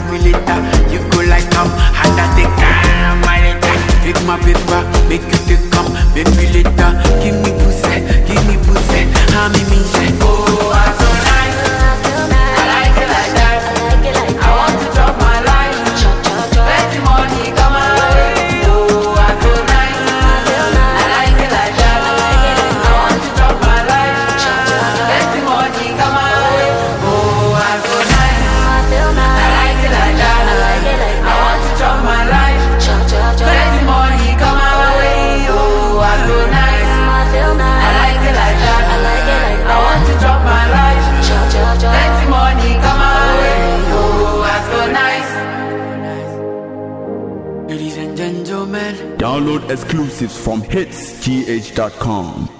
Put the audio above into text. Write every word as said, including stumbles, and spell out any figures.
calculator. You go like um, undertaker, my letter. Take my paper, make you take come, baby later. Give me pussy, give me pussy, I'm in me. Oh, I so nice, I like it like that. I want to drop my life, let the money come my way. Oh, I so nice, I like it like that. I want to drop my life, let the money come my way. Oh, I so nice, I like it like that. I want to drop my life, let the money come my way. Oh, I so nice, I like it like that. I want to drop my life, let the money come my way. Oh, I so nice. Ladies and gentlemen, Download exclusives from hits g h dot com.